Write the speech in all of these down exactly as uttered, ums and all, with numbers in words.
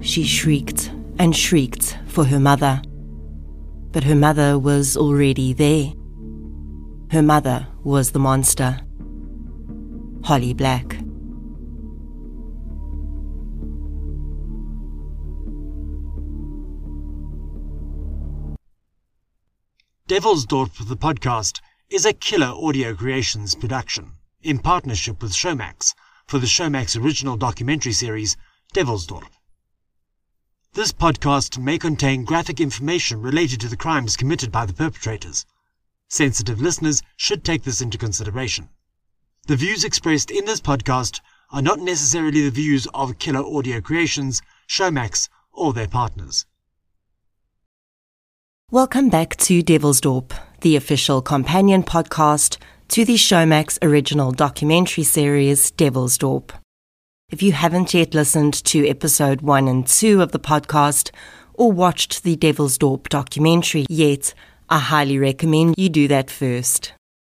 She shrieked and shrieked for her mother. But her mother was already there. Her mother was the monster, Holly Black. Devilsdorp, the podcast, is a Killer Audio Creations production, in partnership with Showmax, for the Showmax original documentary series, Devilsdorp. This podcast may contain graphic information related to the crimes committed by the perpetrators. Sensitive listeners should take this into consideration. The views expressed in this podcast are not necessarily the views of Killer Audio Creations, Showmax, or their partners. Welcome back to Devilsdorp, the official companion podcast to the Showmax original documentary series, Devilsdorp. If you haven't yet listened to episode one and two of the podcast or watched the Devilsdorp documentary yet, I highly recommend you do that first.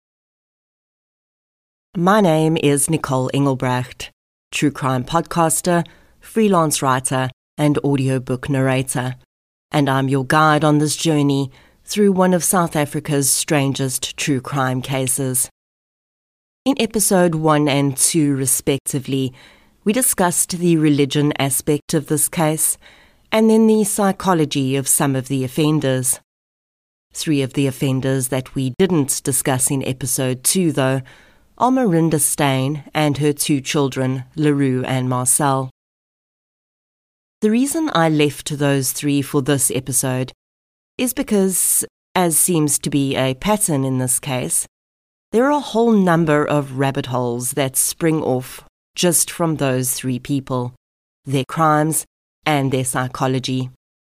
My name is Nicole Engelbrecht, true crime podcaster, freelance writer, and audiobook narrator, and I'm your guide on this journey through one of South Africa's strangest true crime cases. In episode one and two, respectively, we discussed the religion aspect of this case and then the psychology of some of the offenders. Three of the offenders that we didn't discuss in episode two, though, are Marinda Steyn and her two children, LaRue and Marcel. The reason I left those three for this episode is because, as seems to be a pattern in this case, there are a whole number of rabbit holes that spring off just from those three people, their crimes and their psychology.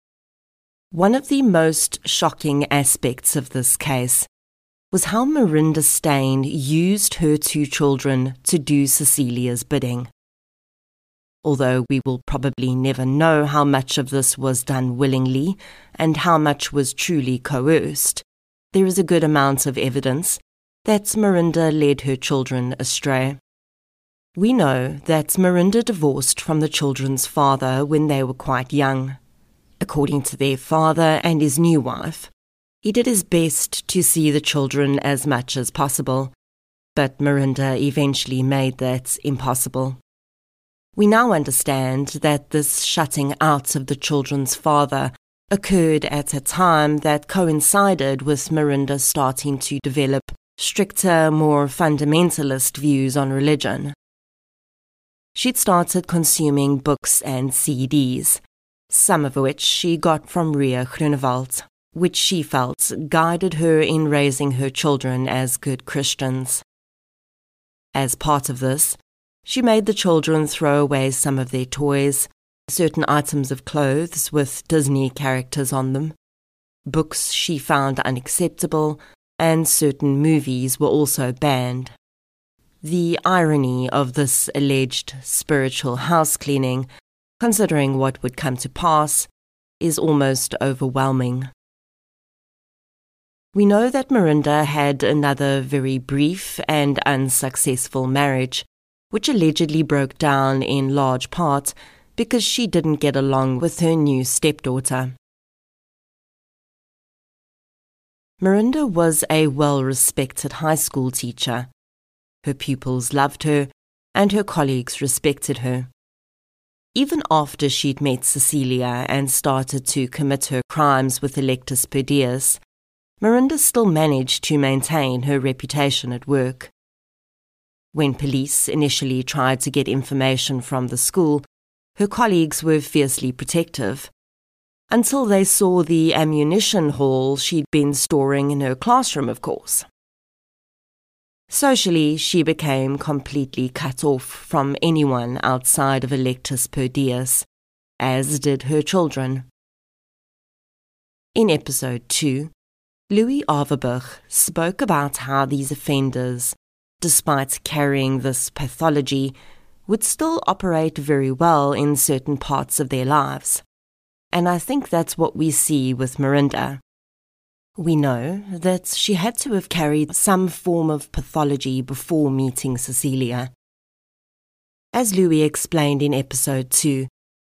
One of the most shocking aspects of this case was how Marinda Steyn used her two children to do Cecilia's bidding. Although we will probably never know how much of this was done willingly and how much was truly coerced, there is a good amount of evidence that Marinda led her children astray. We know that Marinda divorced from the children's father when they were quite young. According to their father and his new wife, he did his best to see the children as much as possible, but Marinda eventually made that impossible. We now understand that this shutting out of the children's father occurred at a time that coincided with Marinda starting to develop stricter, more fundamentalist views on religion. She'd started consuming books and C Ds, some of which she got from Ria Groenewald, which she felt guided her in raising her children as good Christians. As part of this, she made the children throw away some of their toys, certain items of clothes with Disney characters on them. Books she found unacceptable, and certain movies were also banned. The irony of this alleged spiritual house cleaning, considering what would come to pass, is almost overwhelming. We know that Marinda had another very brief and unsuccessful marriage, which allegedly broke down in large part because she didn't get along with her new stepdaughter. Marinda was a well-respected high school teacher. Her pupils loved her, and her colleagues respected her. Even after she'd met Cecilia and started to commit her crimes with Electus per Dias, Marinda still managed to maintain her reputation at work. When police initially tried to get information from the school, her colleagues were fiercely protective, until they saw the ammunition haul she'd been storing in her classroom, of course. Socially, she became completely cut off from anyone outside of Electus per Dias, as did her children. In episode two, Louis Averbuch spoke about how these offenders, despite carrying this pathology, would still operate very well in certain parts of their lives. And I think that's what we see with Marinda. We know that she had to have carried some form of pathology before meeting Cecilia. As Louis explained in episode two,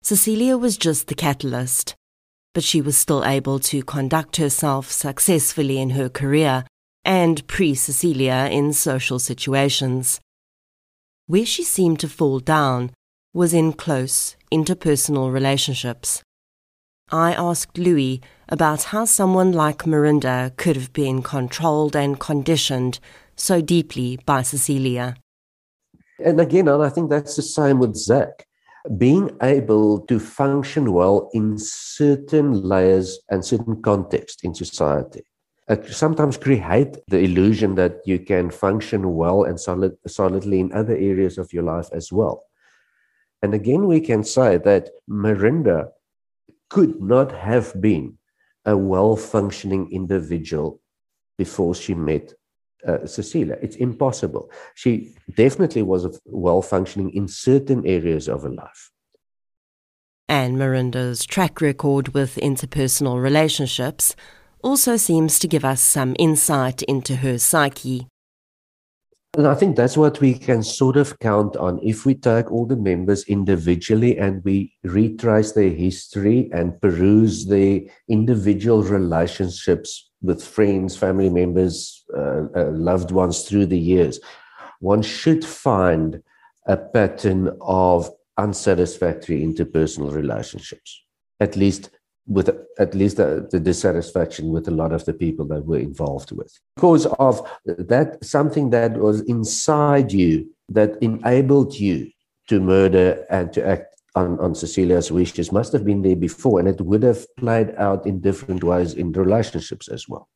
Cecilia was just the catalyst, but she was still able to conduct herself successfully in her career and pre-Cecilia in social situations. Where she seemed to fall down was in close, interpersonal relationships. I asked Louis about how someone like Marinda could have been controlled and conditioned so deeply by Cecilia. And again, I think that's the same with Zach. Being able to function well in certain layers and certain contexts in society. It sometimes create the illusion that you can function well and solid, solidly in other areas of your life as well. And again, we can say that Marinda could not have been a well-functioning individual before she met uh, Cecilia. It's impossible. She definitely was well-functioning in certain areas of her life. And Marinda's track record with interpersonal relationships also seems to give us some insight into her psyche. And I think that's what we can sort of count on. If we take all the members individually and we retrace their history and peruse their individual relationships with friends, family members, uh, uh, loved ones through the years, one should find a pattern of unsatisfactory interpersonal relationships, at least with at least the, the dissatisfaction with a lot of the people that we're involved with. Because of that, something that was inside you that enabled you to murder and to act on, on Cecilia's wishes must have been there before, and it would have played out in different ways in relationships as well.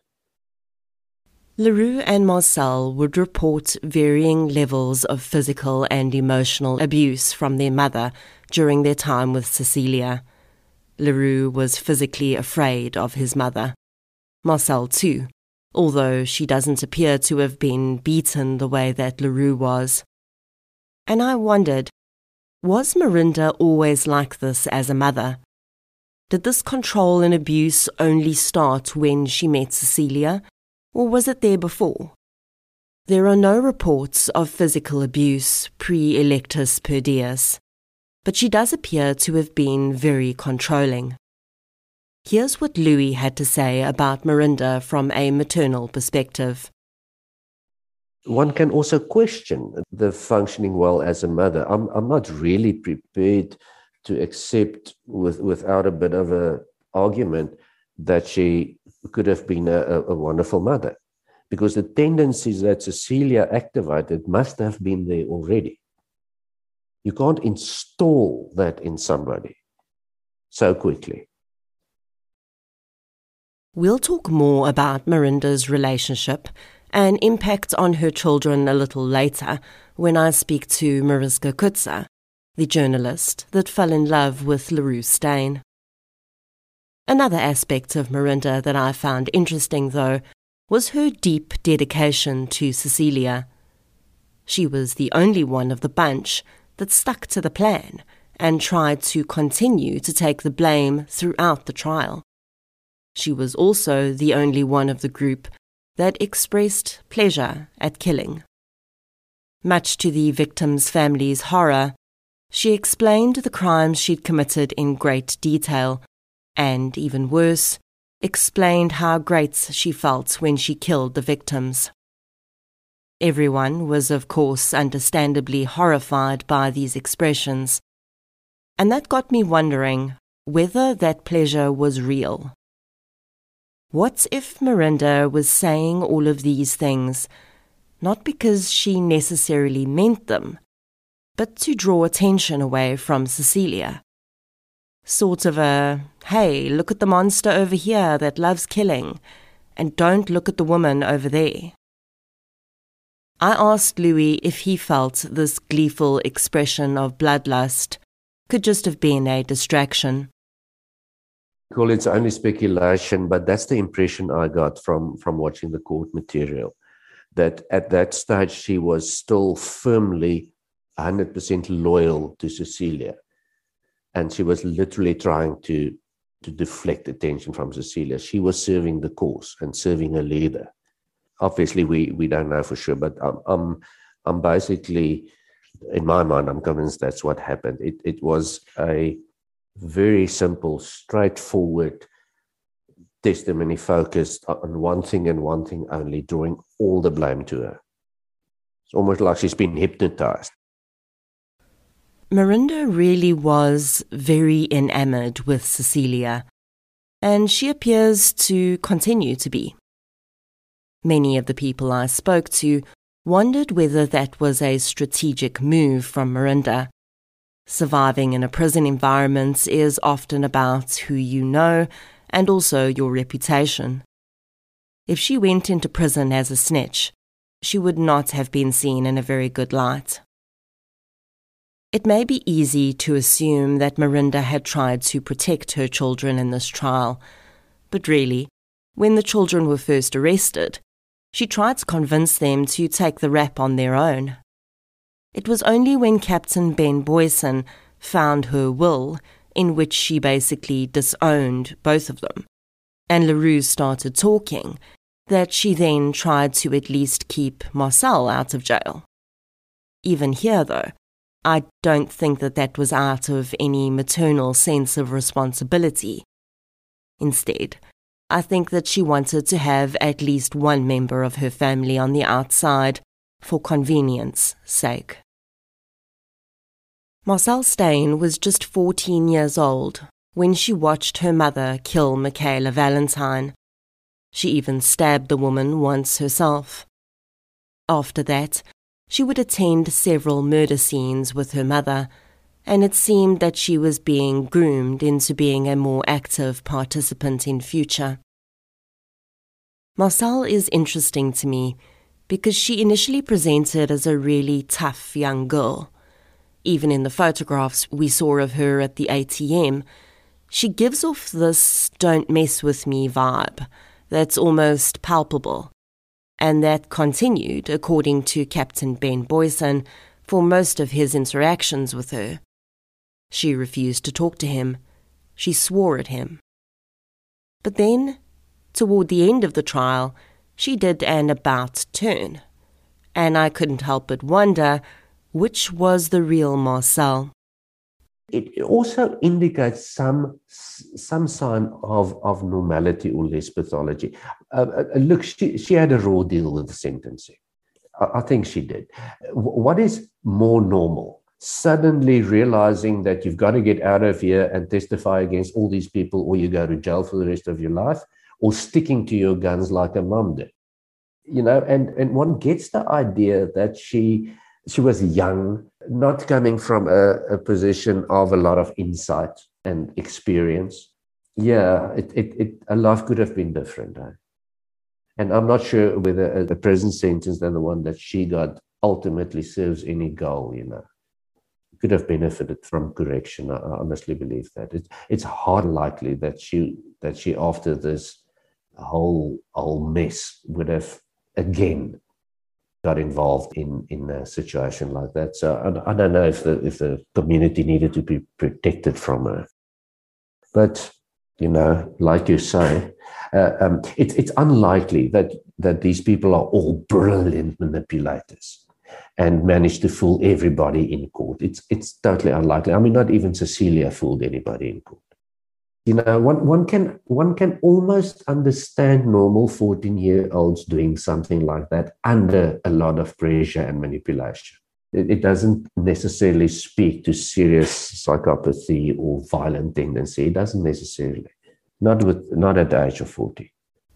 Leroux and Marcel would report varying levels of physical and emotional abuse from their mother during their time with Cecilia. Leroux was physically afraid of his mother. Marcel too, although she doesn't appear to have been beaten the way that Leroux was. And I wondered, was Marinda always like this as a mother? Did this control and abuse only start when she met Cecilia, or was it there before? There are no reports of physical abuse pre-electus per dies, but she does appear to have been very controlling. Here's what Louis had to say about Marinda from a maternal perspective. One can also question the functioning well as a mother. I'm, I'm not really prepared to accept with, without a bit of an argument that she could have been a, a wonderful mother, because the tendencies that Cecilia activated must have been there already. You can't install that in somebody so quickly. We'll talk more about Marinda's relationship and impact on her children a little later when I speak to Mariska Kutzer, the journalist that fell in love with Leroux Steyn. Another aspect of Marinda that I found interesting, though, was her deep dedication to Cecilia. She was the only one of the bunch that stuck to the plan and tried to continue to take the blame throughout the trial. She was also the only one of the group that expressed pleasure at killing. Much to the victims' families' horror, she explained the crimes she'd committed in great detail, and, even worse, explained how great she felt when she killed the victims. Everyone was, of course, understandably horrified by these expressions, and that got me wondering whether that pleasure was real. What if Marinda was saying all of these things, not because she necessarily meant them, but to draw attention away from Cecilia? Sort of a, hey, look at the monster over here that loves killing, and don't look at the woman over there. I asked Louis if he felt this gleeful expression of bloodlust could just have been a distraction. Well, it's only speculation, but that's the impression I got from, from watching the court material, that at that stage she was still firmly one hundred percent loyal to Cecilia. And she was literally trying to, to deflect attention from Cecilia. She was serving the cause and serving a leader. Obviously, we, we don't know for sure, but I'm, I'm, I'm basically in my mind, I'm convinced that's what happened. It, it was a very simple, straightforward testimony focused on one thing and one thing only, drawing all the blame to her. It's almost like she's been hypnotized. Marinda really was very enamored with Cecilia, and she appears to continue to be. Many of the people I spoke to wondered whether that was a strategic move from Marinda. Surviving in a prison environment is often about who you know and also your reputation. If she went into prison as a snitch, she would not have been seen in a very good light. It may be easy to assume that Marinda had tried to protect her children in this trial, but really, when the children were first arrested, she tried to convince them to take the rap on their own. It was only when Captain Ben Booysen found her will, in which she basically disowned both of them, and LaRue started talking, that she then tried to at least keep Marcel out of jail. Even here, though, I don't think that that was out of any maternal sense of responsibility. Instead, I think that she wanted to have at least one member of her family on the outside for convenience sake. Marcel Steyn was just fourteen years old when she watched her mother kill Michaela Valentine. She even stabbed the woman once herself. After that, she would attend several murder scenes with her mother, and it seemed that she was being groomed into being a more active participant in future. Marcel is interesting to me because she initially presented as a really tough young girl. Even in the photographs we saw of her at the A T M, she gives off this "don't mess with me" vibe that's almost palpable, and that continued, according to Captain Ben Booysen, for most of his interactions with her. She refused to talk to him. She swore at him. But then, toward the end of the trial, she did an about turn, and I couldn't help but wonder which was the real Marcel. It also indicates some some sign of, of normality or less pathology. Uh, uh, look, she, she had a raw deal with the sentencing. I, I think she did. W- what is more normal? Suddenly realizing that you've got to get out of here and testify against all these people, or you go to jail for the rest of your life, or sticking to your guns like a mum did. You know, and, and one gets the idea that she she was young, not coming from a, a position of a lot of insight and experience. Yeah, it, it, it a life could have been different. Eh? And I'm not sure whether a, a prison sentence than the one that she got ultimately serves any goal, you know. Could have benefited from correction. I, I honestly believe that. It, it's hard likely that she that she after this whole whole mess would have again got involved in, in a situation like that. So I, I don't know if the if the community needed to be protected from her. But, you know, like you say, uh, um, it, it's unlikely that, that these people are all brilliant manipulators and manage to fool everybody in court. It's it's totally unlikely. I mean, not even Cecilia fooled anybody in court. You know, one, one can one can almost understand normal fourteen-year-olds doing something like that under a lot of pressure and manipulation. It, it doesn't necessarily speak to serious psychopathy or violent tendency. It doesn't necessarily. Not with not at the age of forty.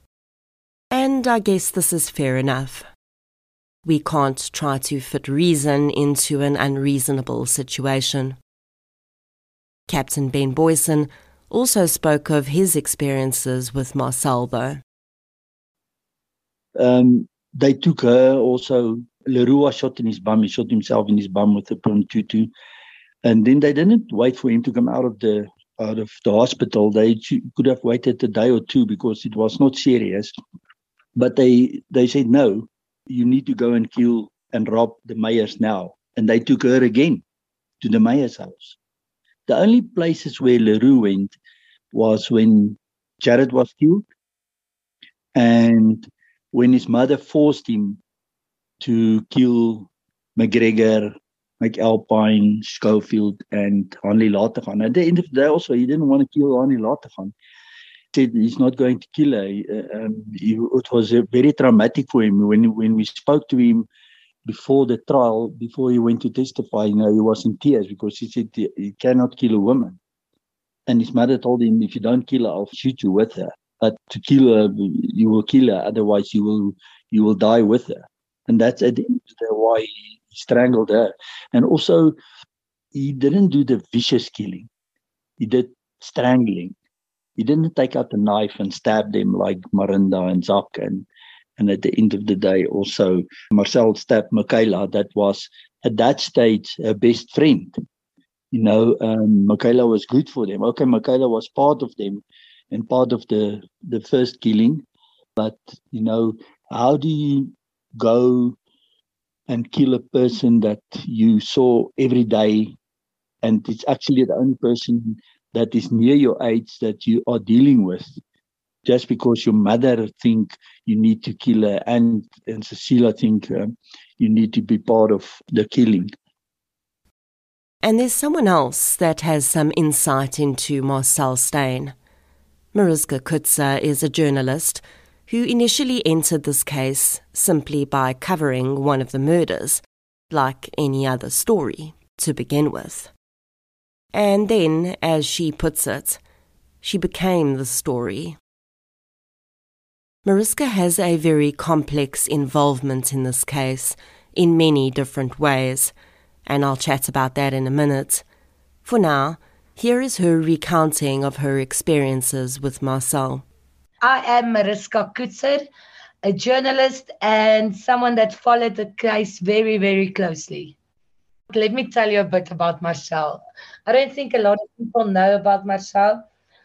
And I guess this is fair enough. We can't try to fit reason into an unreasonable situation. Captain Ben Booysen also spoke of his experiences with Marcel, though. Um, they took her also. LaRue was shot in his bum. He shot himself in his bum with a point two two. And then they didn't wait for him to come out of the out of the hospital. They could have waited a day or two because it was not serious. But they, they said, no, you need to go and kill and rob the Meyers now. And they took her again to the Meyers house. The only places where LaRue went was when Jared was killed and when his mother forced him to kill McGregor like Alpine, Schofield, and Hanley Lategan. At the end of the day, also, he didn't want to kill Hanley Lategan. He said he's not going to kill her. Um, he, it was uh, very traumatic for him. When, when we spoke to him before the trial, before he went to testify, you know, he was in tears because he said he, he cannot kill a woman. And his mother told him, if you don't kill her, I'll shoot you with her. But to kill her, you will kill her. Otherwise, you will you will die with her. And that's at the end of the day why he strangled her. And also, he didn't do the vicious killing. He did strangling. He didn't take out the knife and stab them like Marinda and Zak. And, and at the end of the day, also, Marcel stabbed Michaela. That was, at that stage, her best friend. You know, um, Michaela was good for them. Okay, Michaela was part of them and part of the, the first killing. But, you know, how do you go and kill a person that you saw every day, and it's actually the only person that is near your age that you are dealing with, just because your mother think you need to kill her and, and Cecilia think um, you need to be part of the killing. And there's someone else that has some insight into Marcel Steyn. Mariska Kutzer is a journalist who initially entered this case simply by covering one of the murders, like any other story, to begin with. And then, as she puts it, she became the story. Mariska has a very complex involvement in this case, in many different ways, and I'll chat about that in a minute. For now, here is her recounting of her experiences with Marcel. I am Mariska Kutzer, a journalist and someone that followed the case very, very closely. Let me tell you a bit about Marcel. I don't think a lot of people know about Marcel.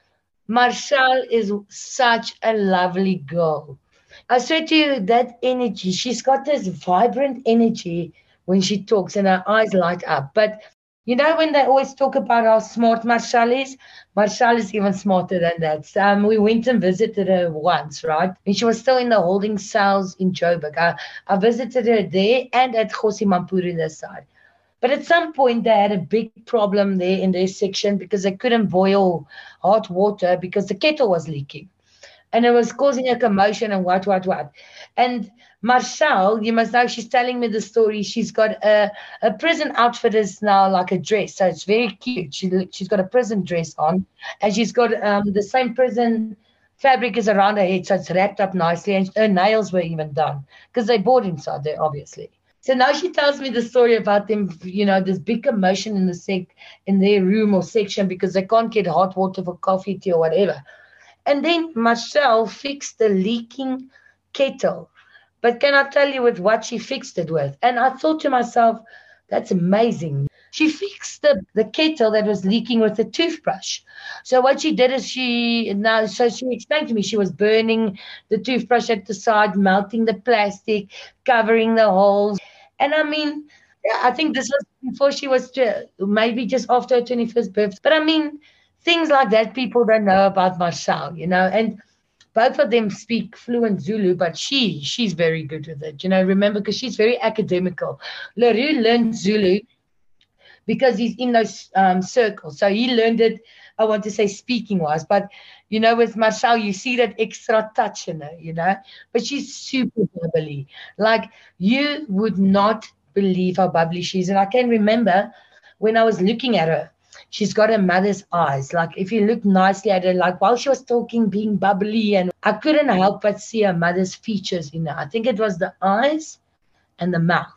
Marcel is such a lovely girl. I said to you, that energy, she's got this vibrant energy when she talks and her eyes light up. But you know when they always talk about how smart Marcel is? Marcel is even smarter than that. Um, we went and visited her once, right? And she was still in the holding cells in Joburg. I, I visited her there and at Kgosi Mampuru this side. But at some point, they had a big problem there in their section because they couldn't boil hot water because the kettle was leaking. And it was causing a commotion and what, what, what. And Marcel, you must know, she's telling me the story. She's got a, a prison outfit is now like a dress. So it's very cute. She, she's got a prison dress on. And she's got um, the same prison fabric is around her head. So it's wrapped up nicely. And her nails were even done because they bored inside there, obviously. So now she tells me the story about them, you know, this big commotion in the sec, in their room or section because they can't get hot water for coffee, tea, or whatever. And then Marcel fixed the leaking kettle. But can I tell you with what she fixed it with? And I thought to myself, that's amazing. She fixed the, the kettle that was leaking with a toothbrush. So what she did is she, now, so she explained to me, she was burning the toothbrush at the side, melting the plastic, covering the holes. And I mean, yeah, I think this was before she was, maybe just after her twenty-first birthday. But I mean, things like that people don't know about Marcel, you know, and both of them speak fluent Zulu, but she, she's very good with it, you know, remember, because she's very academical. LaRue learned Zulu because he's in those um, circles. So he learned it, I want to say speaking-wise, but, you know, with Marcel, you see that extra touch in her, you know, but she's super bubbly. Like, you would not believe how bubbly she is. And I can remember when I was looking at her, she's got her mother's eyes. Like, if you look nicely at her, like while she was talking, being bubbly, and I couldn't help but see her mother's features in her. I think it was the eyes and the mouth.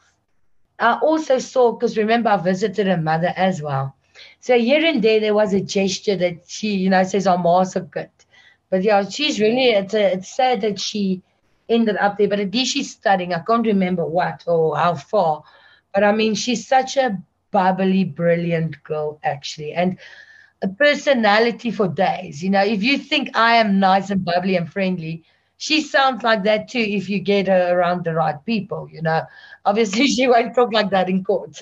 I also saw, because remember, I visited her mother as well. So here and there, there was a gesture that she, you know, says, "I'm also good." But yeah, she's really, it's, a, it's sad that she ended up there. But at least she's studying. I can't remember what or how far. But I mean, she's such a bubbly, brilliant girl, actually, and a personality for days. You know, if you think I am nice and bubbly and friendly, she sounds like that too if you get her around the right people, you know. Obviously, she won't talk like that in court.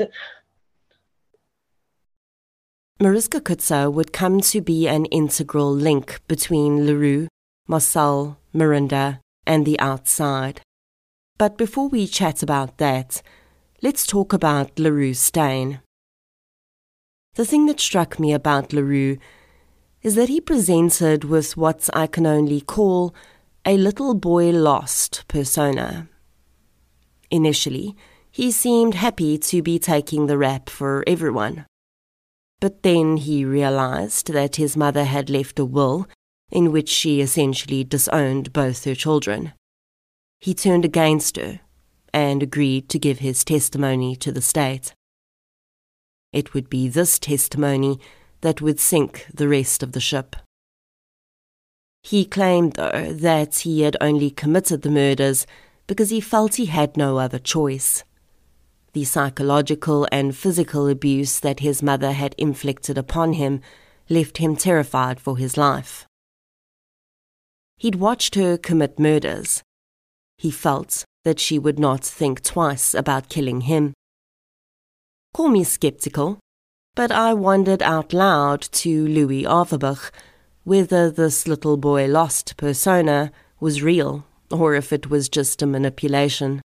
Mariska Kutzer would come to be an integral link between LaRue, Marcel, Marinda, and the outside. But before we chat about that, let's talk about LaRue Steyn. The thing that struck me about LaRue is that he presented with what I can only call a little boy lost persona. Initially, he seemed happy to be taking the rap for everyone. But then he realized that his mother had left a will in which she essentially disowned both her children. He turned against her and agreed to give his testimony to the state. It would be this testimony that would sink the rest of the ship. He claimed, though, that he had only committed the murders because he felt he had no other choice. The psychological and physical abuse that his mother had inflicted upon him left him terrified for his life. He'd watched her commit murders. He felt that she would not think twice about killing him. Call me skeptical, but I wondered out loud to Louis Averbach whether this little boy lost persona was real or if it was just a manipulation.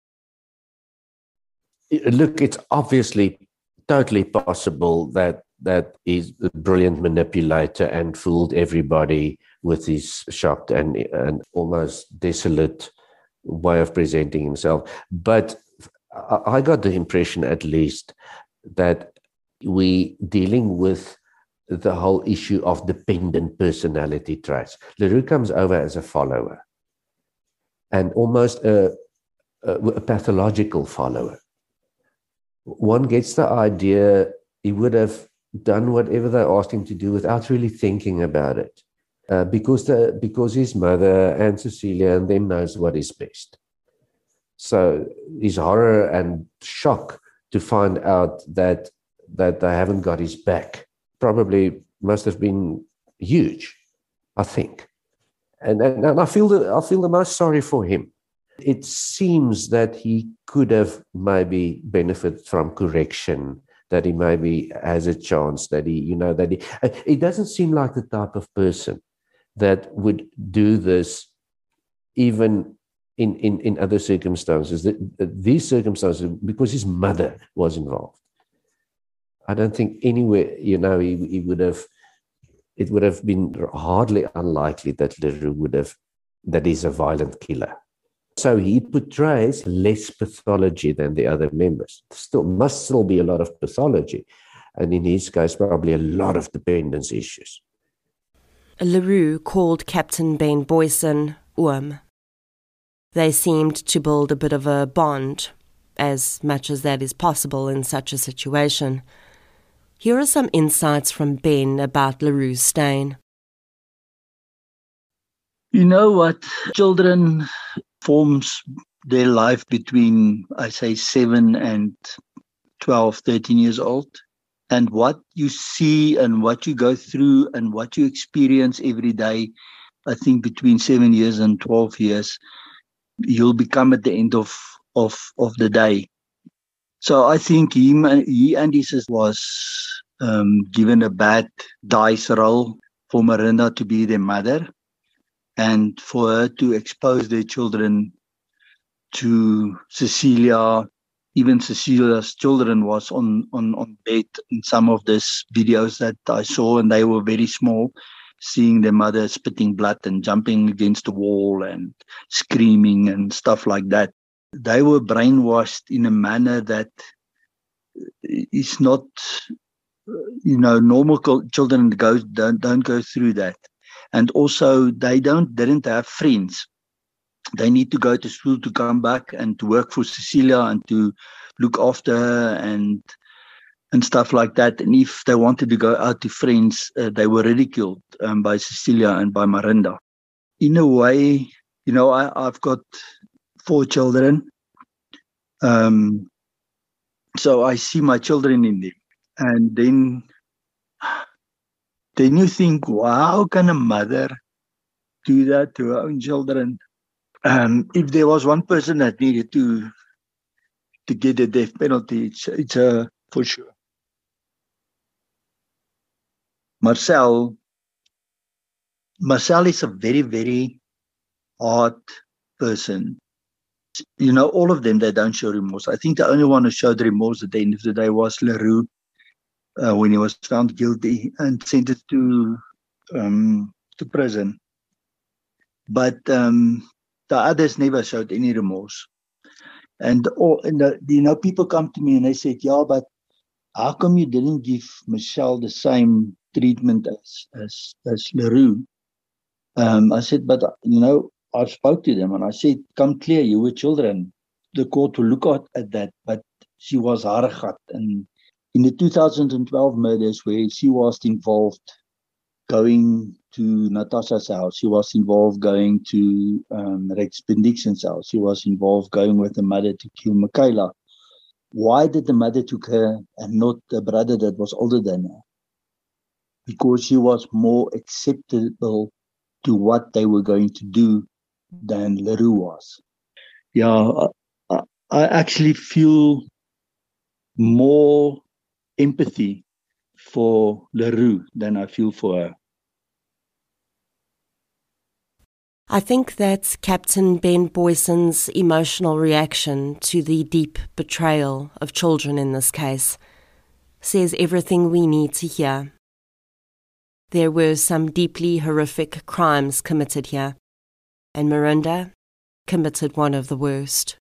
Look, it's obviously totally possible that that he's a brilliant manipulator and fooled everybody with his shocked and, and almost desolate way of presenting himself. But I got the impression, at least, that we dealing with the whole issue of dependent personality traits. LaRue comes over as a follower and almost a, a, a pathological follower. One gets the idea he would have done whatever they asked him to do without really thinking about it, uh, because the because his mother and Cecilia and them knows what is best. So his horror and shock to find out that that they haven't got his back probably must have been huge, I think. And, and, and I feel the, I feel the most sorry for him. It seems that he could have maybe benefited from correction, that he maybe has a chance, that he, you know, that he, it doesn't seem like the type of person that would do this even in, in, in other circumstances. That, these circumstances, because his mother was involved. I don't think anywhere, you know, he, he would have, it would have been hardly unlikely that LaRue would have, that he's a violent killer. So he portrays less pathology than the other members. Still, must still be a lot of pathology. And in his case, probably a lot of dependence issues. LaRue called Captain Ben Boyson Oom. They seemed to build a bit of a bond, as much as that is possible in such a situation. Here are some insights from Ben about LaRue Steyn. You know what? Children forms their life between, I say, seven and twelve, thirteen years old. And what you see and what you go through and what you experience every day, I think between seven years and twelve years, you'll become at the end of, of, of the day. So I think he, he and his sister was um, given a bad dice roll for Marinda to be their mother and for her to expose their children to Cecilia. Even Cecilia's children was on, on, on bed in some of these videos that I saw, and they were very small, seeing their mother spitting blood and jumping against the wall and screaming and stuff like that. They were brainwashed in a manner that is not, you know, normal children go, don't, don't go through that. And also they don't didn't have friends. They need to go to school to come back and to work for Cecilia and to look after her and and stuff like that. And if they wanted to go out to friends, uh, they were ridiculed um, by Cecilia and by Marinda. In a way, you know, I, I've got four children. Um, so I see my children in them. And then, then you think, wow, how can a mother do that to her own children? Um, if there was one person that needed to to get a death penalty, it's, it's uh, for sure. Marcel, Marcel is a very, very hard person. you know, all of them, they don't show remorse. I think the only one who showed remorse at the end of the day was Leroux, uh, when he was found guilty and sentenced to um, to prison. But um, the others never showed any remorse. And, all, and the, you know, people come to me and they said, yeah, but how come you didn't give Michelle the same treatment as as, as Leroux? Um, I said, but, you know, I spoke to them and I said, come clear, you were children. The court will look at, at that. But she was haragat. And in the two thousand twelve murders where she was involved going to Natasha's house, she was involved going to um, Rex Bendixen's house, she was involved going with the mother to kill Michaela. Why did the mother took her and not the brother that was older than her? Because she was more acceptable to what they were going to do than Leroux was. Yeah, I, I actually feel more empathy for Leroux than I feel for her. I think that Captain Ben Boyson's emotional reaction to the deep betrayal of children in this case says everything we need to hear. There were some deeply horrific crimes committed here, and Marinda committed one of the worst.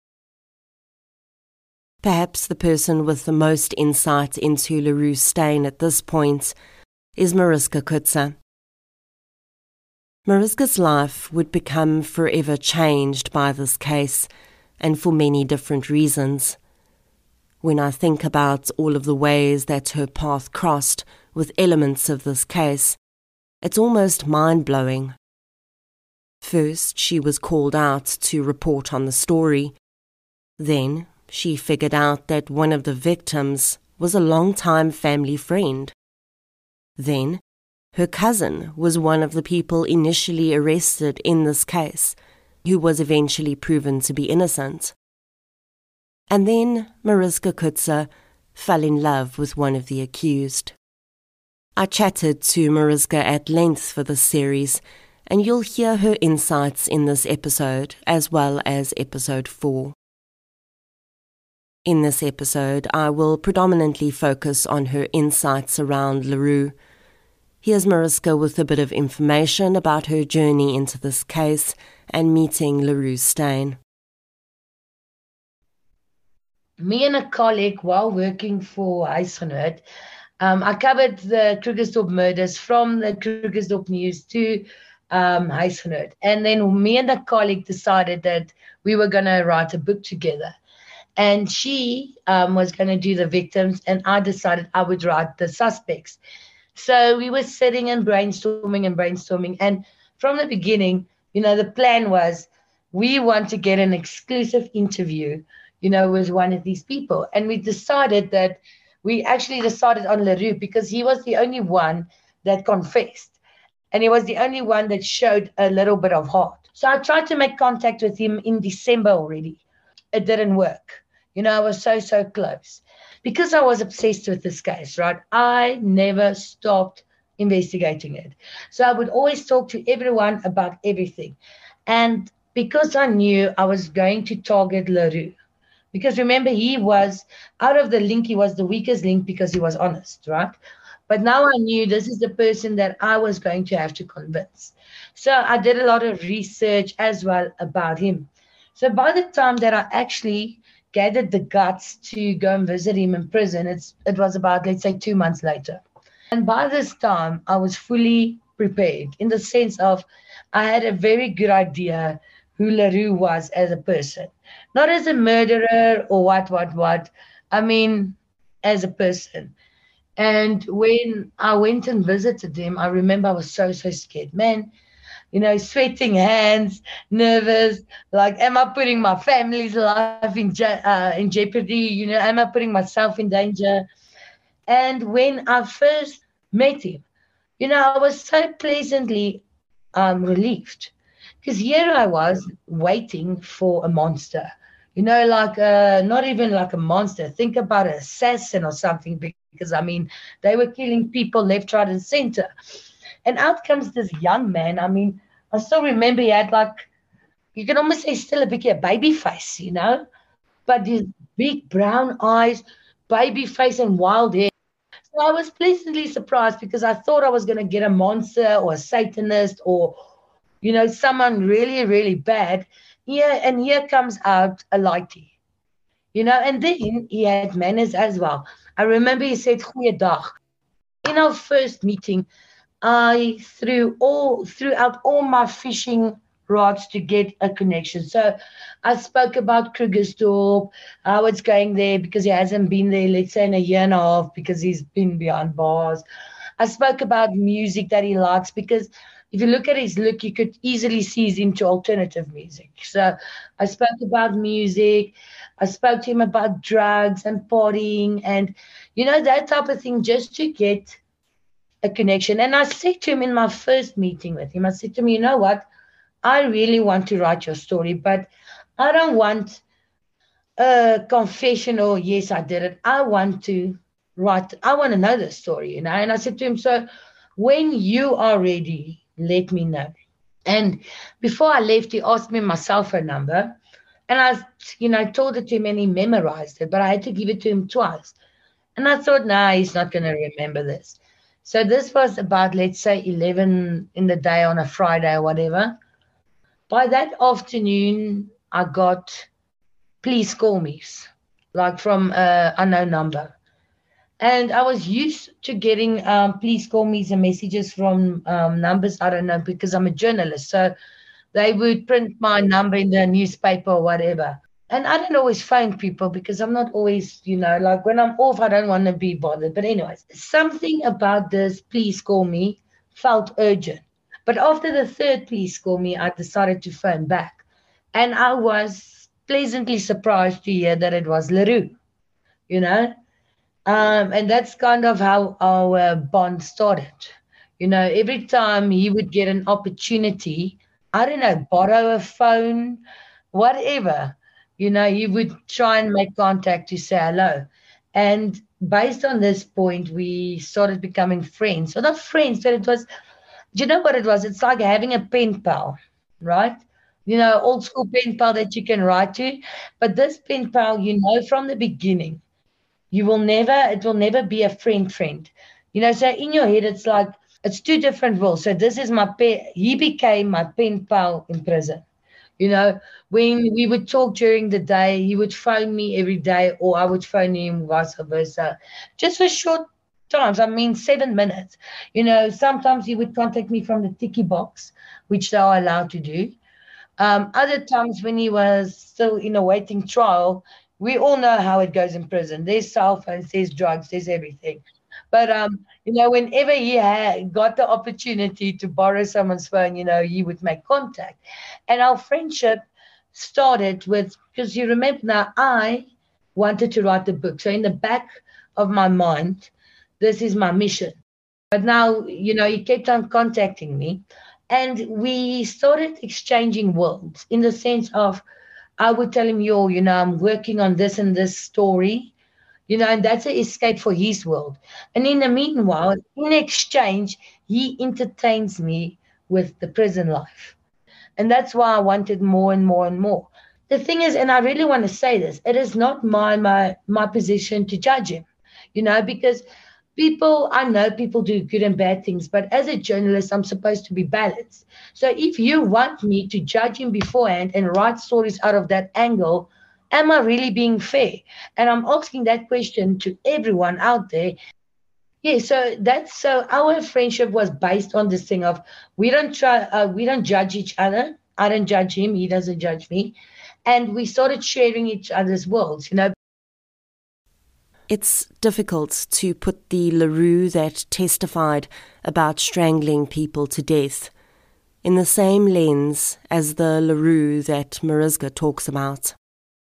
Perhaps the person with the most insight into Leroux's stain at this point is Mariska Coetzee. Mariska's life would become forever changed by this case, and for many different reasons. When I think about all of the ways that her path crossed with elements of this case, it's almost mind-blowing. First, she was called out to report on the story. Then, she figured out that one of the victims was a long-time family friend. Then, her cousin was one of the people initially arrested in this case, who was eventually proven to be innocent. And then Mariska Coetzee fell in love with one of the accused. I chatted to Mariska at length for this series, and you'll hear her insights in this episode as well as episode four. In this episode, I will predominantly focus on her insights around Leroux. Here's Mariska with a bit of information about her journey into this case and meeting Leroux's stain. Me and a colleague, while working for Huisgenoot, um, I covered the Krugersdorp murders from the Krugersdorp News to um, Huisgenoot. And then me and a colleague decided that we were going to write a book together. And she um, was going to do the victims, and I decided I would write the suspects. So we were sitting and brainstorming and brainstorming. And from the beginning, you know, the plan was we want to get an exclusive interview, you know, with one of these people. And we decided that we actually decided on Leroux because he was the only one that confessed. And he was the only one that showed a little bit of heart. So I tried to make contact with him in December already. It didn't work. You know, I was so, so close. Because I was obsessed with this case, right, I never stopped investigating it. So I would always talk to everyone about everything. And because I knew I was going to target Leroux, because remember, he was, out of the link, he was the weakest link because he was honest, right? But now I knew this is the person that I was going to have to convince. So I did a lot of research as well about him. So by the time that I actually gathered the guts to go and visit him in prison, it's it was about, let's say, two months later. And by this time, I was fully prepared in the sense of I had a very good idea who Leroux was as a person. Not as a murderer or what, what, what. I mean, as a person. And when I went and visited him, I remember I was so, so scared. Man, you know, sweating hands, nervous, like, am I putting my family's life in, je- uh, in jeopardy? You know, am I putting myself in danger? And when I first met him, you know, I was so pleasantly um, relieved. Because here I was waiting for a monster. You know, like, a, not even like a monster. Think about an assassin or something, because, I mean, they were killing people left, right, and center. And out comes this young man. I mean, I still remember he had like you can almost say still a bit a baby face, you know, but these big brown eyes, baby face and wild hair. So I was pleasantly surprised because I thought I was going to get a monster or a Satanist or, you know, someone really, really bad. Yeah, and here comes out a lighty, you know, and then he had manners as well. I remember he said, "Goeiedag." In our first meeting, I threw all throughout all my fishing rods to get a connection. So I spoke about Krugersdorp, how it's going there because he hasn't been there, let's say, in a year and a half because he's been behind bars. I spoke about music that he likes because if you look at his look, you could easily see he's into alternative music. So I spoke about music. I spoke to him about drugs and partying and, you know, that type of thing just to get a connection. And I said to him in my first meeting with him, I said to him, you know what? I really want to write your story, but I don't want a confessional, yes, I did it. I want to write, I want to know the story, you know. And I said to him, so when you are ready, let me know. And before I left, he asked me my cell phone number. And I, you know, told it to him and he memorized it, but I had to give it to him twice. And I thought, nah, he's not going to remember this. So this was about, let's say, eleven in the day on a Friday or whatever. By that afternoon, I got please call me's, like from an unknown number. And I was used to getting um, please call me's and messages from um, numbers, I don't know, because I'm a journalist. So they would print my number in the newspaper or whatever. And I don't always phone people because I'm not always, you know, like when I'm off, I don't want to be bothered. But anyways, something about this please call me felt urgent. But after the third please call me, I decided to phone back. And I was pleasantly surprised to hear that it was Leroux, you know. Um, and that's kind of how our bond started. You know, every time he would get an opportunity, I don't know, borrow a phone, whatever, you know, he would try and make contact to say hello. And based on this point, we started becoming friends. So not friends, but it was, do you know what it was? It's like having a pen pal, right? You know, old school pen pal that you can write to. But this pen pal, you know, from the beginning, you will never, it will never be a friend friend. You know, so in your head, it's like, it's two different roles. So this is my pen, he became my pen pal in prison. You know, when we would talk during the day, he would phone me every day or I would phone him, vice versa, just for short times. I mean, seven minutes. You know, sometimes he would contact me from the tiki box, which they are allowed to do. Um, other times when he was still in a waiting trial, we all know how it goes in prison. There's cell phones, there's drugs, there's everything. But, um, you know, whenever he had got the opportunity to borrow someone's phone, you know, he would make contact. And our friendship started with, because you remember now, I wanted to write the book. So in the back of my mind, this is my mission. But now, you know, he kept on contacting me. And we started exchanging words in the sense of, I would tell him, yo, you know, I'm working on this and this story. You know, and that's an escape for his world. And in the meanwhile, in exchange, he entertains me with the prison life. And that's why I wanted more and more and more. The thing is, and I really want to say this, it is not my my my position to judge him, you know, because people, I know people do good and bad things, but as a journalist, I'm supposed to be balanced. So if you want me to judge him beforehand and write stories out of that angle, am I really being fair? And I'm asking that question to everyone out there. Yeah, so that's so our friendship was based on this thing of we don't try, uh, we don't judge each other. I don't judge him, he doesn't judge me, and we started sharing each other's worlds. You know, it's difficult to put the Leroux that testified about strangling people to death in the same lens as the Leroux that Mariska talks about.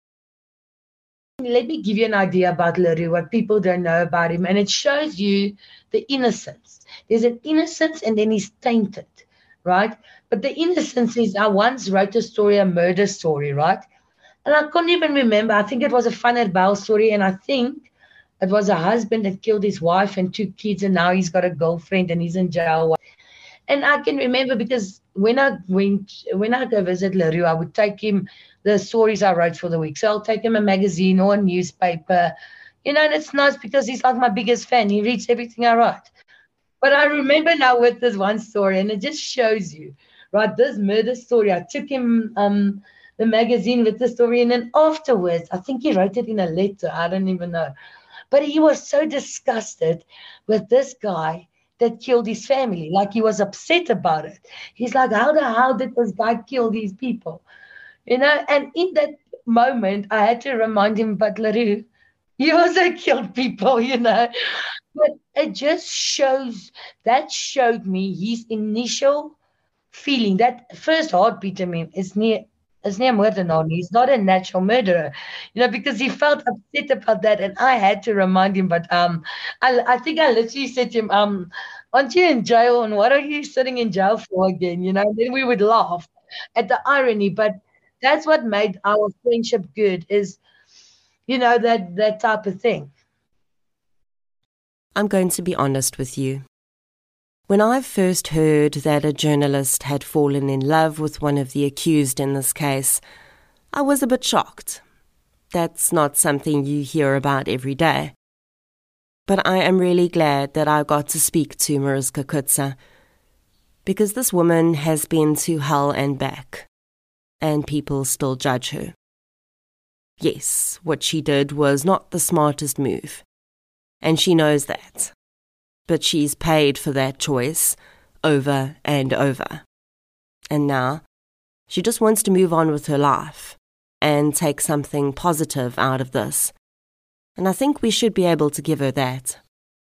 Let me give you an idea about Leroux, what people don't know about him, and it shows you the innocence. There's an innocence and then he's tainted, right? But the innocence is, I once wrote a story, a murder story, right? And I couldn't even remember. I think it was a Van der Bijl story, and I think it was a husband that killed his wife and two kids, and now he's got a girlfriend and he's in jail. And I can remember because when I went, when I go visit LaRue, I would take him the stories I wrote for the week. So I'll take him a magazine or a newspaper, you know, and it's nice because he's like my biggest fan. He reads everything I write. But I remember now with this one story, and it just shows you, right, this murder story. I took him um, the magazine with the story, and then afterwards, I think he wrote it in a letter. I don't even know. But he was so disgusted with this guy that killed his family. Like he was upset about it. He's like, how the hell did this guy kill these people? You know, and in that moment, I had to remind him, but LaRue, you also killed people, you know. But it just shows, that showed me his initial feeling. That first heartbeat in him is near, is near murder. He's not a natural murderer, you know, because he felt upset about that. And I had to remind him, but um, I, I think I literally said to him, um, aren't you in jail? And what are you sitting in jail for again? You know, and then we would laugh at the irony. But that's what made our friendship good is, you know, that, that type of thing. I'm going to be honest with you. When I first heard that a journalist had fallen in love with one of the accused in this case, I was a bit shocked. That's not something you hear about every day. But I am really glad that I got to speak to Mariska Coetzee, because this woman has been to hell and back, and people still judge her. Yes, what she did was not the smartest move, and she knows that. But she's paid for that choice over and over. And now, she just wants to move on with her life and take something positive out of this. And I think we should be able to give her that.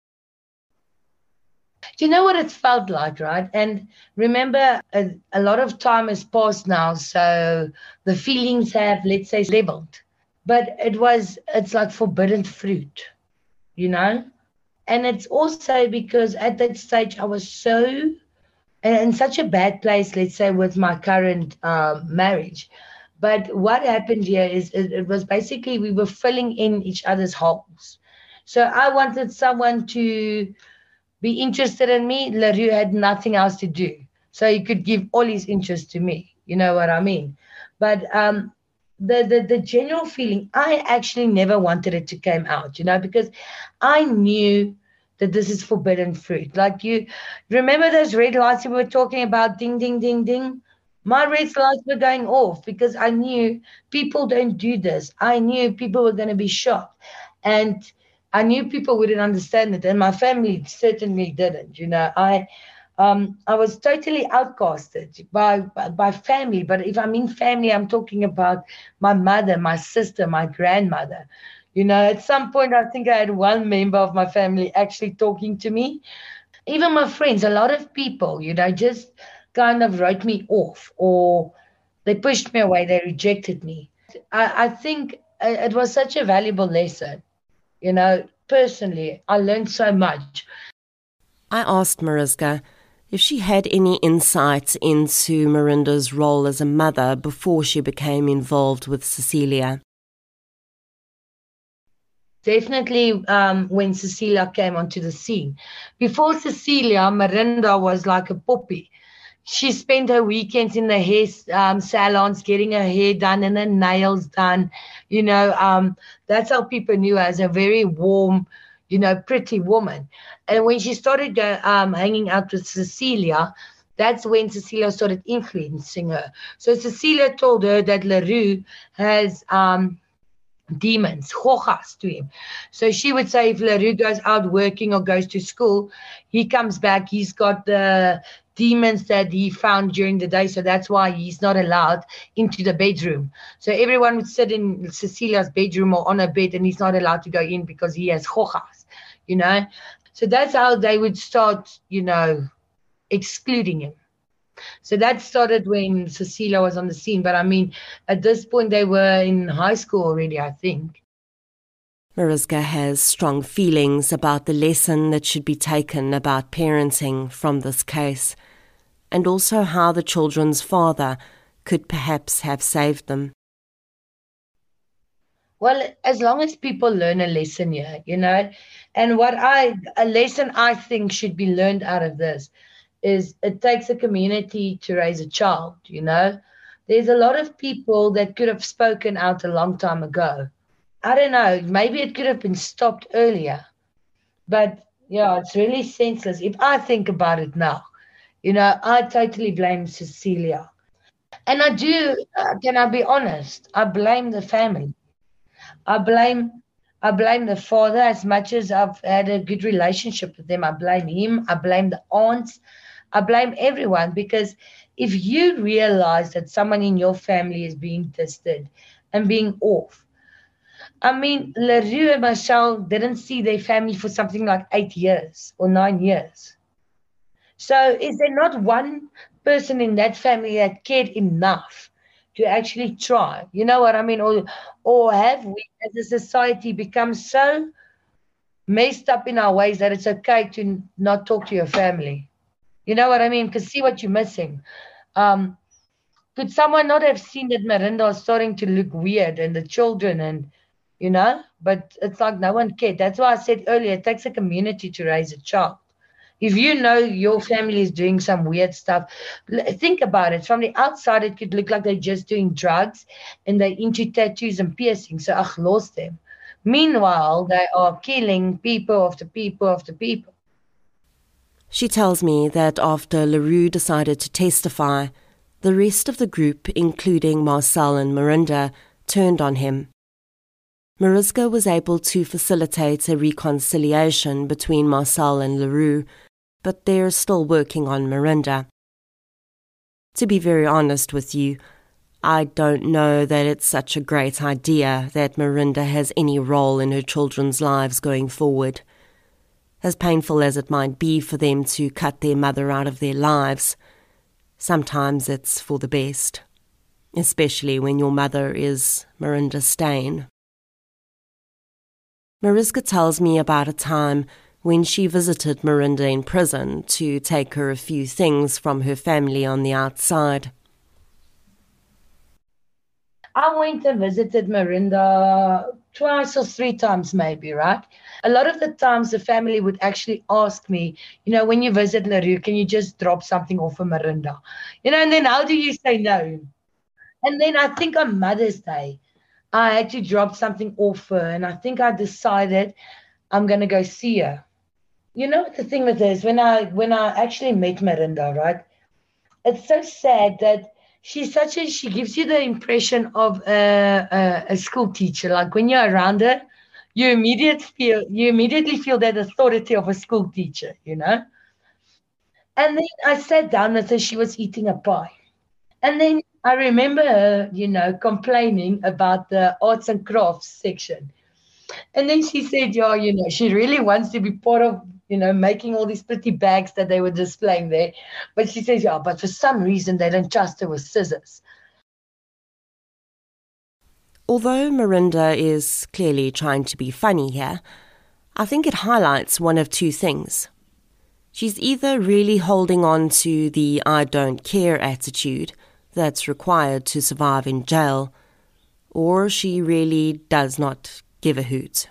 Do you know what it felt like, right? And remember, a, a lot of time has passed now, so the feelings have, let's say, leveled. But it was, it's like forbidden fruit, you know? And it's also because at that stage I was so in such a bad place, let's say, with my current um, marriage. But what happened here is it, it was basically we were filling in each other's holes. So I wanted someone to be interested in me. LaRue had nothing else to do. So he could give all his interest to me. You know what I mean? But um, the, the, the general feeling, I actually never wanted it to come out, you know, because I knew that this is forbidden fruit. Like you remember those red lights we were talking about, ding, ding, ding, ding? My red lights were going off because I knew people don't do this. I knew people were going to be shocked. And I knew people wouldn't understand it. And my family certainly didn't. You know, I um, I was totally outcasted by, by, by family. But if I mean family, I'm talking about my mother, my sister, my grandmother. You know, at some point, I think I had one member of my family actually talking to me. Even my friends, a lot of people, you know, just kind of wrote me off or they pushed me away. They rejected me. I, I think it was such a valuable lesson. You know, personally, I learned so much. I asked Mariska if she had any insight into Marinda's role as a mother before she became involved with Cecilia. Definitely um, when Cecilia came onto the scene. Before Cecilia, Marinda was like a puppy. She spent her weekends in the hair um, salons getting her hair done and her nails done. You know, um, that's how people knew her as a very warm, you know, pretty woman. And when she started uh, um, hanging out with Cecilia, that's when Cecilia started influencing her. So Cecilia told her that LaRue has um, demons, hojas to him. So she would say if LaRue goes out working or goes to school, he comes back, he's got the demons that he found during the day. So that's why he's not allowed into the bedroom. So everyone would sit in Cecilia's bedroom or on a bed and he's not allowed to go in because he has hojas, you know. So that's how they would start, you know, excluding him. So that started when Cecilia was on the scene. But I mean, at this point, they were in high school already, I think. Mariska has strong feelings about the lesson that should be taken about parenting from this case, and also how the children's father could perhaps have saved them. Well, as long as people learn a lesson here, you know, and what I, a lesson I think should be learned out of this is it takes a community to raise a child, you know. There's a lot of people that could have spoken out a long time ago. I don't know, maybe it could have been stopped earlier. But, yeah, it's really senseless. If I think about it now, you know, I totally blame Cecilia. And I do, uh, can I be honest? I blame the family. I blame I blame the father as much as I've had a good relationship with them. I blame him. I blame the aunts. I blame everyone, because if you realize that someone in your family is being tested and being off, I mean, LaRue and Marcel didn't see their family for something like eight years or nine years. So is there not one person in that family that cared enough to actually try? You know what I mean? Or, or have we as a society become so messed up in our ways that it's okay to not talk to your family? You know what I mean? Because see what you're missing. Um, could someone not have seen that Marinda is starting to look weird and the children and, you know? But it's like no one cared. That's why I said earlier, it takes a community to raise a child. If you know your family is doing some weird stuff, think about it. From the outside, it could look like they're just doing drugs and they're into tattoos and piercings. So, ach, lost them. Meanwhile, they are killing people after people after people. She tells me that after LaRue decided to testify, the rest of the group, including Marcel and Marinda, turned on him. Mariska was able to facilitate a reconciliation between Marcel and LaRue, but they're still working on Marinda. To be very honest with you, I don't know that it's such a great idea that Marinda has any role in her children's lives going forward. As painful as it might be for them to cut their mother out of their lives, sometimes it's for the best, especially when your mother is Marinda Steyn. Mariska tells me about a time when she visited Marinda in prison to take her a few things from her family on the outside. I went and visited Marinda twice or three times maybe, right? A lot of the times the family would actually ask me, you know, when you visit LaRue, can you just drop something off for Marinda? You know, and then how do you say no? And then I think on Mother's Day, I had to drop something off her, and I think I decided I'm going to go see her. You know what the thing with this, when I when I actually met Marinda, right, it's so sad that she's such a, she gives you the impression of a, a, a school teacher. Like when you're around her, you immediately feel, you immediately feel that authority of a school teacher, you know. And then I sat down with her, she was eating a pie. And then I remember her, you know, complaining about the arts and crafts section. And then she said, yeah, you know, she really wants to be part of, you know, making all these pretty bags that they were displaying there. But she says, yeah, but for some reason they don't trust her with scissors. Although Marinda is clearly trying to be funny here, I think it highlights one of two things. She's either really holding on to the I don't care attitude that's required to survive in jail, or she really does not give a hoot.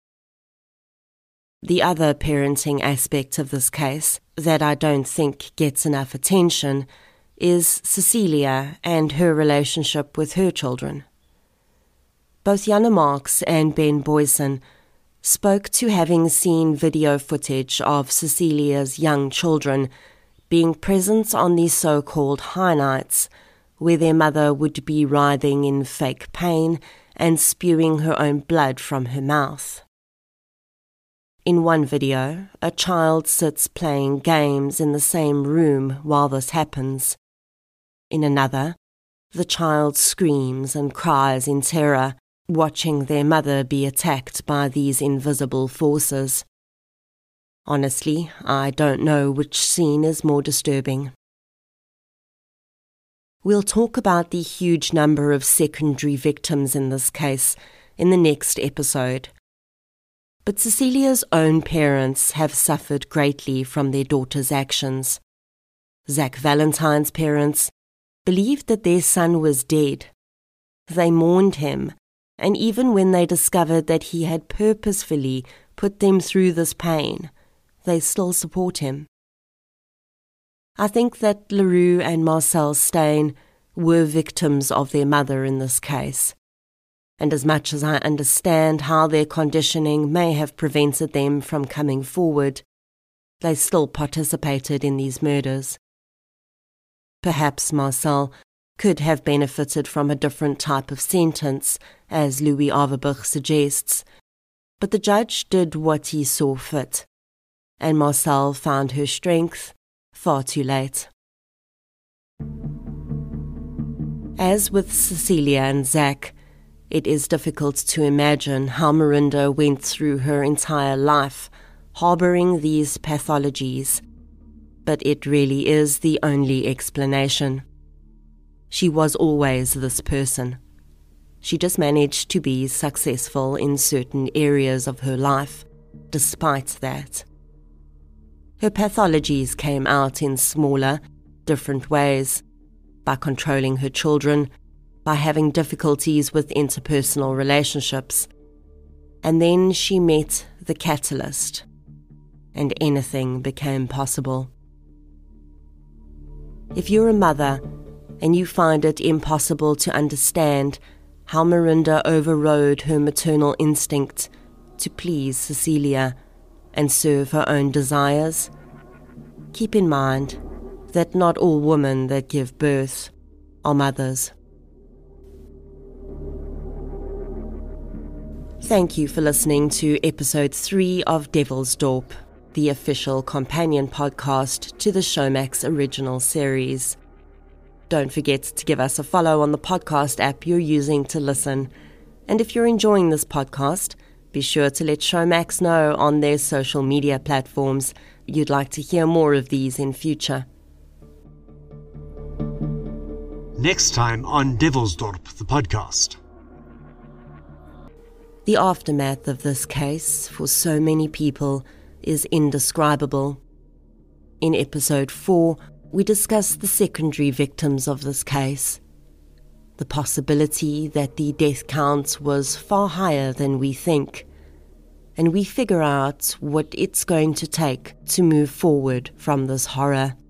The other parenting aspect of this case that I don't think gets enough attention is Cecilia and her relationship with her children. Both Jana Marx and Ben Boyson spoke to having seen video footage of Cecilia's young children being present on the so-called high nights, where their mother would be writhing in fake pain and spewing her own blood from her mouth. In one video, a child sits playing games in the same room while this happens. In another, the child screams and cries in terror, watching their mother be attacked by these invisible forces. Honestly, I don't know which scene is more disturbing. We'll talk about the huge number of secondary victims in this case in the next episode. But Cecilia's own parents have suffered greatly from their daughter's actions. Zach Valentine's parents believed that their son was dead. They mourned him, and even when they discovered that he had purposefully put them through this pain, they still support him. I think that Leroux and Marcel Steyn were victims of their mother in this case. And as much as I understand how their conditioning may have prevented them from coming forward, they still participated in these murders. Perhaps Marcel could have benefited from a different type of sentence, as Louis Averbach suggests, but the judge did what he saw fit, and Marcel found her strength far too late. As with Cecilia and Zach, it is difficult to imagine how Marinda went through her entire life harboring these pathologies, but it really is the only explanation. She was always this person. She just managed to be successful in certain areas of her life, despite that. Her pathologies came out in smaller, different ways, by controlling her children, by having difficulties with interpersonal relationships. And then she met the catalyst, and anything became possible. If you're a mother and you find it impossible to understand how Marinda overrode her maternal instinct to please Cecilia and serve her own desires, keep in mind that not all women that give birth are mothers. Thank you for listening to episode three of Devil's Dorp, the official companion podcast to the Showmax original series. Don't forget to give us a follow on the podcast app you're using to listen. And if you're enjoying this podcast, be sure to let Showmax know on their social media platforms you'd like to hear more of these in future. Next time on Devil's Dorp, the podcast. The aftermath of this case, for so many people, is indescribable. In episode four, we discuss the secondary victims of this case. The possibility that the death count was far higher than we think. And we figure out what it's going to take to move forward from this horror.